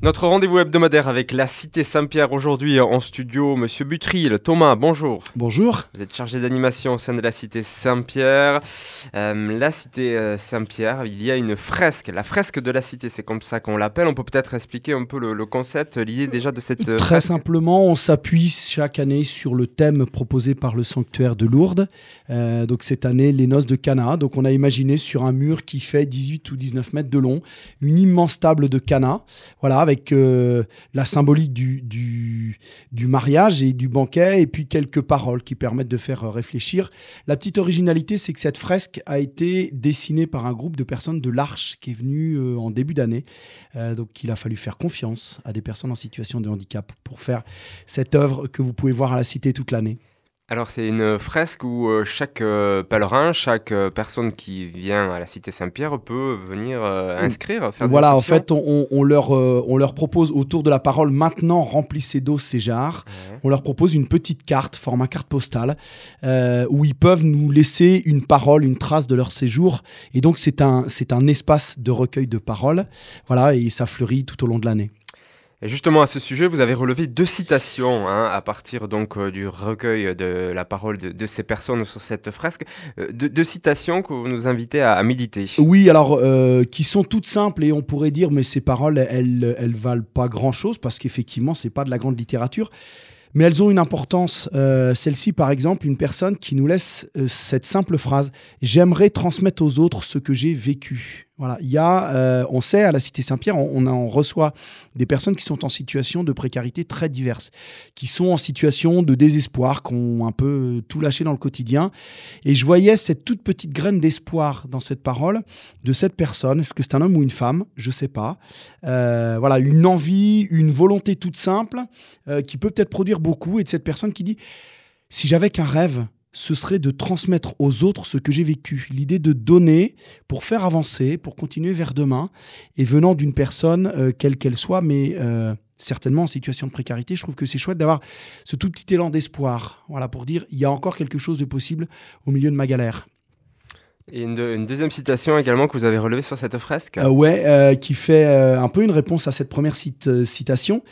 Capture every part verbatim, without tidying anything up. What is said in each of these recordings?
Notre rendez-vous hebdomadaire avec la Cité Saint-Pierre aujourd'hui en studio, Monsieur Butril. Thomas, bonjour. Bonjour. Vous êtes chargé d'animation au sein de la Cité Saint-Pierre. Euh, la Cité euh, Saint-Pierre, il y a une fresque, la fresque de la Cité, c'est comme ça qu'on l'appelle. On peut peut-être expliquer un peu le, le concept, l'idée déjà de cette euh, Très fresque. simplement, on s'appuie chaque année sur le thème proposé par le sanctuaire de Lourdes. Euh, donc cette année, les noces de Cana. Donc on a imaginé sur un mur qui fait dix-huit ou dix-neuf mètres de long, une immense table de Cana, voilà, avec avec euh, la symbolique du, du, du mariage et du banquet, et puis quelques paroles qui permettent de faire euh, réfléchir. La petite originalité, c'est que cette fresque a été dessinée par un groupe de personnes de l'Arche qui est venu euh, en début d'année. Euh, donc il a fallu faire confiance à des personnes en situation de handicap pour faire cette œuvre que vous pouvez voir à la Cité toute l'année. Alors c'est une fresque où euh, chaque euh, pèlerin, chaque euh, personne qui vient à la Cité Saint-Pierre peut venir euh, inscrire, faire des Voilà, en inscriptions. fait, on, on, leur, euh, on leur propose autour de la parole « Maintenant, remplissez d'eau ces jarres Ouais. ». On leur propose une petite carte, format carte postale, euh, où ils peuvent nous laisser une parole, une trace de leur séjour. Et donc, c'est un, c'est un espace de recueil de paroles. Voilà, et ça fleurit tout au long de l'année. Et justement, à ce sujet, vous avez relevé deux citations hein, à partir donc euh, du recueil de la parole de, de ces personnes sur cette fresque. Euh, deux, deux citations que vous nous invitez à, à méditer. Oui, alors, euh, qui sont toutes simples et on pourrait dire, mais ces paroles, elles, elles valent pas grand-chose parce qu'effectivement, c'est pas de la grande littérature. Mais elles ont une importance. Euh, celle-ci, par exemple, une personne qui nous laisse euh, cette simple phrase « J'aimerais transmettre aux autres ce que j'ai vécu ». Voilà, il y a, euh, on sait, à la Cité Saint-Pierre, on, on en reçoit des personnes qui sont en situation de précarité très diverses, qui sont en situation de désespoir, qui ont un peu tout lâché dans le quotidien. Et je voyais cette toute petite graine d'espoir dans cette parole de cette personne. Est-ce que c'est un homme ou une femme ? Je ne sais pas. Euh, voilà, une envie, une volonté toute simple euh, qui peut peut-être produire beaucoup. Et de cette personne qui dit « Si j'avais qu'un rêve », ce serait de transmettre aux autres ce que j'ai vécu. L'idée de donner pour faire avancer, pour continuer vers demain, et venant d'une personne, euh, quelle qu'elle soit, mais euh, certainement en situation de précarité, je trouve que c'est chouette d'avoir ce tout petit élan d'espoir, voilà, pour dire il y a encore quelque chose de possible au milieu de ma galère. Et une, une deuxième citation également que vous avez relevée sur cette fresque. Euh, ouais, euh, qui fait euh, un peu une réponse à cette première cite, euh, citation.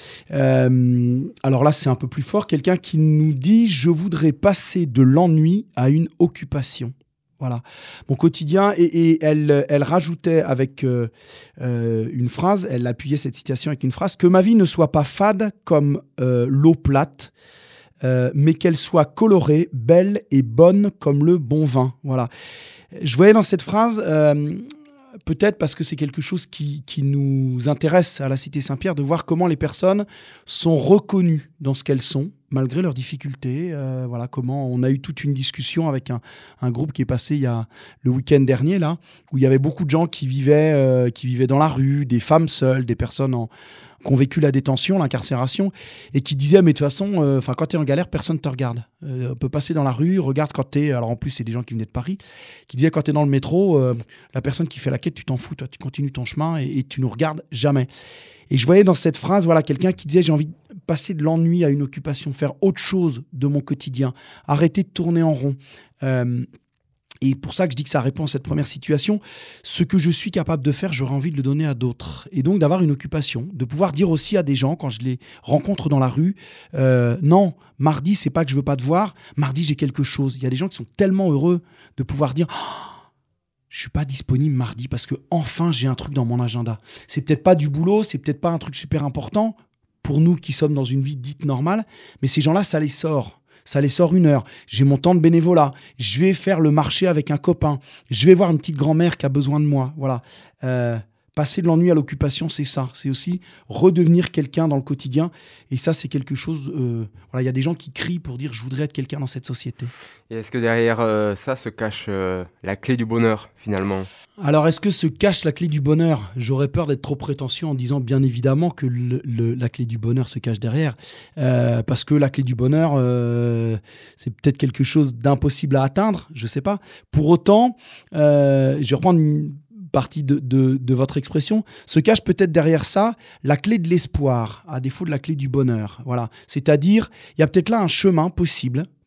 Euh, alors là, c'est un peu plus fort. Quelqu'un qui nous dit « Je voudrais passer de l'ennui à une occupation ». Voilà, mon quotidien. Et, et elle, elle rajoutait avec euh, euh, une phrase, elle appuyait cette citation avec une phrase « Que ma vie ne soit pas fade comme euh, l'eau plate, euh, mais qu'elle soit colorée, belle et bonne comme le bon vin. » Voilà. Je voyais dans cette phrase, euh, peut-être parce que c'est quelque chose qui, qui nous intéresse à la Cité Saint-Pierre, de voir comment les personnes sont reconnues dans ce qu'elles sont, malgré leurs difficultés. Euh, voilà, comment on a eu toute une discussion avec un, un groupe qui est passé il y a le week-end dernier, là, où il y avait beaucoup de gens qui vivaient, euh, qui vivaient dans la rue, des femmes seules, des personnes en... qui ont vécu la détention, l'incarcération, et qui disaient, mais de toute façon, euh, quand tu es en galère, personne ne te regarde. Euh, on peut passer dans la rue, regarde quand tu es... Alors en plus, c'est des gens qui venaient de Paris, qui disaient, quand tu es dans le métro, euh, la personne qui fait la quête, tu t'en fous, toi, tu continues ton chemin et, et tu nous regardes jamais. Et je voyais dans cette phrase, voilà, quelqu'un qui disait, j'ai envie de passer de l'ennui à une occupation, faire autre chose de mon quotidien, arrêter de tourner en rond. Euh, Et pour ça que je dis que ça répond à cette première situation. Ce que je suis capable de faire, j'aurais envie de le donner à d'autres. Et donc d'avoir une occupation, de pouvoir dire aussi à des gens, quand je les rencontre dans la rue, euh, non, mardi, c'est pas que je veux pas te voir, mardi, j'ai quelque chose. Il y a des gens qui sont tellement heureux de pouvoir dire oh, je suis pas disponible mardi parce que enfin j'ai un truc dans mon agenda. C'est peut-être pas du boulot, c'est peut-être pas un truc super important pour nous qui sommes dans une vie dite normale, mais ces gens-là, ça les sort. Ça les sort une heure. J'ai mon temps de bénévolat. Je vais faire le marché avec un copain. Je vais voir une petite grand-mère qui a besoin de moi. Voilà. Euh, passer de l'ennui à l'occupation, c'est ça. C'est aussi redevenir quelqu'un dans le quotidien. Et ça, c'est quelque chose... Euh, voilà, il y a des gens qui crient pour dire « je voudrais être quelqu'un dans cette société ». Et est-ce que derrière euh, ça se cache euh, la clé du bonheur, finalement ? Alors, est-ce que se cache la clé du bonheur ? J'aurais peur d'être trop prétentieux en disant bien évidemment que le, le, la clé du bonheur se cache derrière. Euh, parce que la clé du bonheur, euh, c'est peut-être quelque chose d'impossible à atteindre, je ne sais pas. Pour autant, euh, je vais reprendre une partie de, de, de votre expression, se cache peut-être derrière ça la clé de l'espoir, à défaut de la clé du bonheur. Voilà. C'est-à-dire, il y a peut-être là un chemin possible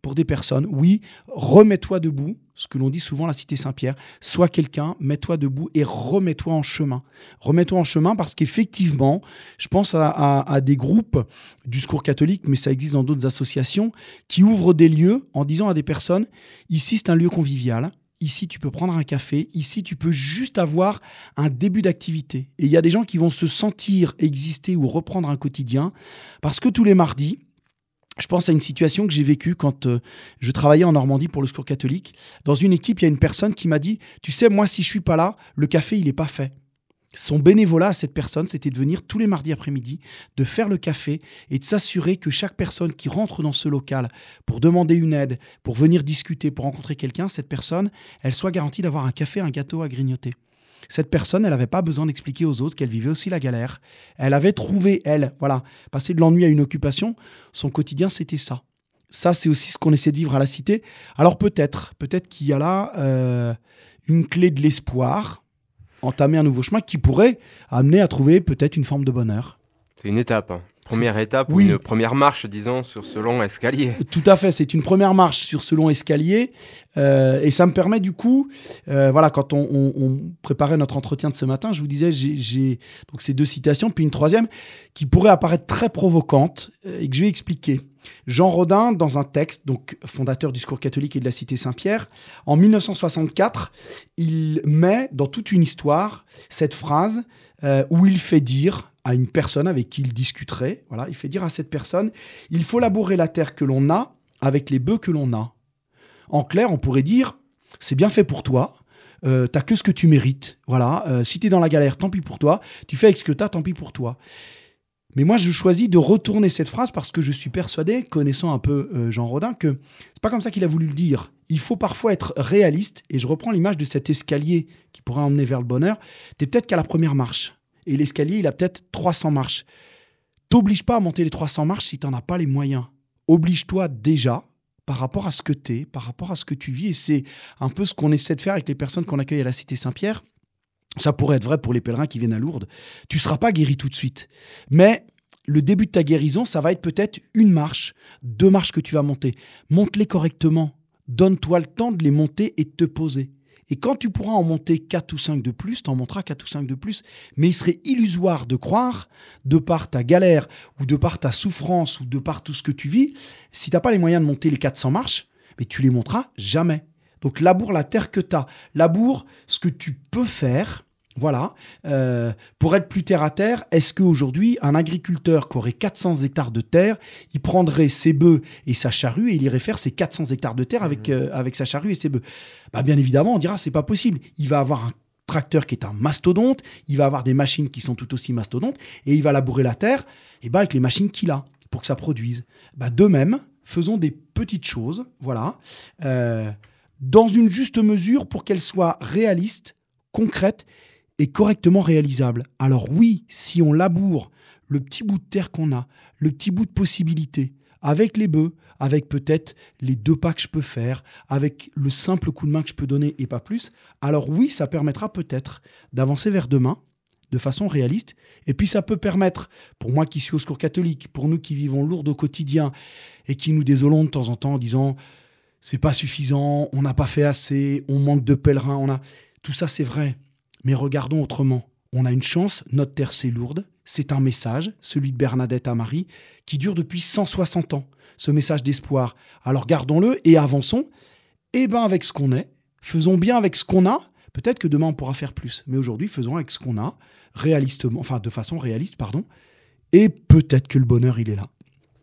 pour des personnes. Oui, remets-toi debout, ce que l'on dit souvent à la Cité Saint-Pierre. Sois quelqu'un, mets-toi debout et remets-toi en chemin. Remets-toi en chemin parce qu'effectivement, je pense à, à, à des groupes du Secours catholique, mais ça existe dans d'autres associations, qui ouvrent des lieux en disant à des personnes, ici c'est un lieu convivial, ici tu peux prendre un café, ici tu peux juste avoir un début d'activité. Et il y a des gens qui vont se sentir exister ou reprendre un quotidien parce que tous les mardis, je pense à une situation que j'ai vécue quand euh, je travaillais en Normandie pour le Secours catholique. Dans une équipe, il y a une personne qui m'a dit « Tu sais, moi, si je suis pas là, le café, il n'est pas fait. » Son bénévolat à cette personne, c'était de venir tous les mardis après-midi, de faire le café et de s'assurer que chaque personne qui rentre dans ce local pour demander une aide, pour venir discuter, pour rencontrer quelqu'un, cette personne, elle soit garantie d'avoir un café, un gâteau à grignoter. Cette personne, elle n'avait pas besoin d'expliquer aux autres qu'elle vivait aussi la galère. Elle avait trouvé, elle, voilà, passer de l'ennui à une occupation. Son quotidien, c'était ça. Ça, c'est aussi ce qu'on essaie de vivre à la Cité. Alors peut-être, peut-être qu'il y a là euh, une clé de l'espoir, entamer un nouveau chemin qui pourrait amener à trouver peut-être une forme de bonheur. C'est une étape, hein. Première étape, oui. Ou une première marche, disons, sur ce long escalier. Tout à fait, c'est une première marche sur ce long escalier. Euh, et ça me permet du coup, euh, voilà, quand on, on, on préparait notre entretien de ce matin, je vous disais, j'ai, j'ai donc ces deux citations, puis une troisième qui pourrait apparaître très provocante et que je vais expliquer. Jean Rodin, dans un texte, donc fondateur du Secours catholique et de la Cité Saint-Pierre, en mille neuf cent soixante-quatre, il met dans toute une histoire cette phrase euh, où il fait dire à une personne avec qui il discuterait, voilà, il fait dire à cette personne, il faut labourer la terre que l'on a avec les bœufs que l'on a. En clair, on pourrait dire, c'est bien fait pour toi, euh, t'as que ce que tu mérites, voilà, euh, si t'es dans la galère, tant pis pour toi, tu fais avec ce que t'as, tant pis pour toi. Mais moi, je choisis de retourner cette phrase parce que je suis persuadé, connaissant un peu euh, Jean Rodin, que c'est pas comme ça qu'il a voulu le dire. Il faut parfois être réaliste, et je reprends l'image de cet escalier qui pourrait emmener vers le bonheur. T'es peut-être qu'à la première marche, et l'escalier, il a peut-être trois cents marches. T'oblige pas à monter les trois cents marches si t'en as pas les moyens. Oblige-toi déjà par rapport à ce que t'es, par rapport à ce que tu vis, et c'est un peu ce qu'on essaie de faire avec les personnes qu'on accueille à la Cité Saint-Pierre. Ça pourrait être vrai pour les pèlerins qui viennent à Lourdes. Tu ne seras pas guéri tout de suite. Mais le début de ta guérison, ça va être peut-être une marche, deux marches que tu vas monter. Monte-les correctement. Donne-toi le temps de les monter et de te poser. Et quand tu pourras en monter quatre ou cinq de plus, tu en monteras quatre ou cinq de plus. Mais il serait illusoire de croire, de par ta galère, ou de par ta souffrance, ou de par tout ce que tu vis, si tu n'as pas les moyens de monter les quatre cents marches, mais tu les monteras jamais. Donc laboure la terre que tu as, laboure ce que tu peux faire, voilà, euh, pour être plus terre à terre. Est-ce qu'aujourd'hui, un agriculteur qui aurait quatre cents hectares de terre, il prendrait ses bœufs et sa charrue et il irait faire ses quatre cents hectares de terre avec, euh, avec sa charrue et ses bœufs? Bah, bien évidemment, on dira c'est pas possible. Il va avoir un tracteur qui est un mastodonte, il va avoir des machines qui sont tout aussi mastodontes et il va labourer la terre et bah, avec les machines qu'il a pour que ça produise. Bah, de même, faisons des petites choses, voilà, euh, dans une juste mesure pour qu'elles soient réalistes, concrètes et correctement réalisables. Alors oui, si on laboure le petit bout de terre qu'on a, le petit bout de possibilité, avec les bœufs, avec peut-être les deux pas que je peux faire, avec le simple coup de main que je peux donner et pas plus, alors oui, ça permettra peut-être d'avancer vers demain de façon réaliste. Et puis ça peut permettre, pour moi qui suis au Secours catholique, pour nous qui vivons Lourdes au quotidien et qui nous désolons de temps en temps en disant « c'est pas suffisant, on n'a pas fait assez, on manque de pèlerins, on a... » Tout ça c'est vrai. Mais regardons autrement. On a une chance, notre terre c'est Lourdes. C'est un message, celui de Bernadette à Marie, qui dure depuis cent soixante ans. Ce message d'espoir. Alors gardons-le et avançons. Et bien avec ce qu'on est, faisons bien avec ce qu'on a. Peut-être que demain on pourra faire plus. Mais aujourd'hui, faisons avec ce qu'on a, réalistement, enfin de façon réaliste, pardon. Et peut-être que le bonheur, il est là.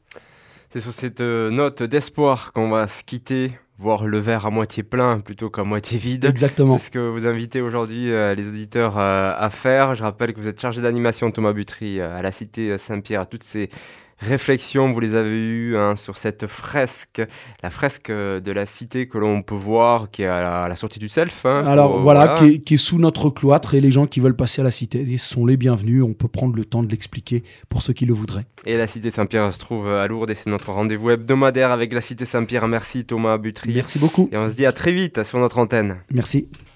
C'est sur cette euh, note d'espoir qu'on va se quitter. Voir le verre à moitié plein plutôt qu'à moitié vide. Exactement. C'est ce que vous invitez aujourd'hui euh, les auditeurs euh, à faire. Je rappelle que vous êtes chargé d'animation Thomas Butry euh, à la Cité Saint-Pierre. Toutes ces réflexions, vous les avez eues hein, sur cette fresque, la fresque de la Cité que l'on peut voir, qui est à la, à la sortie du Self. Hein, Alors pour, voilà, voilà. Qui, est, qui est sous notre cloître et les gens qui veulent passer à la Cité sont les bienvenus. On peut prendre le temps de l'expliquer pour ceux qui le voudraient. Et la Cité Saint-Pierre se trouve à Lourdes et c'est notre rendez-vous hebdomadaire avec la Cité Saint-Pierre. Merci Thomas Butry. Merci beaucoup. Et on se dit à très vite sur notre antenne. Merci.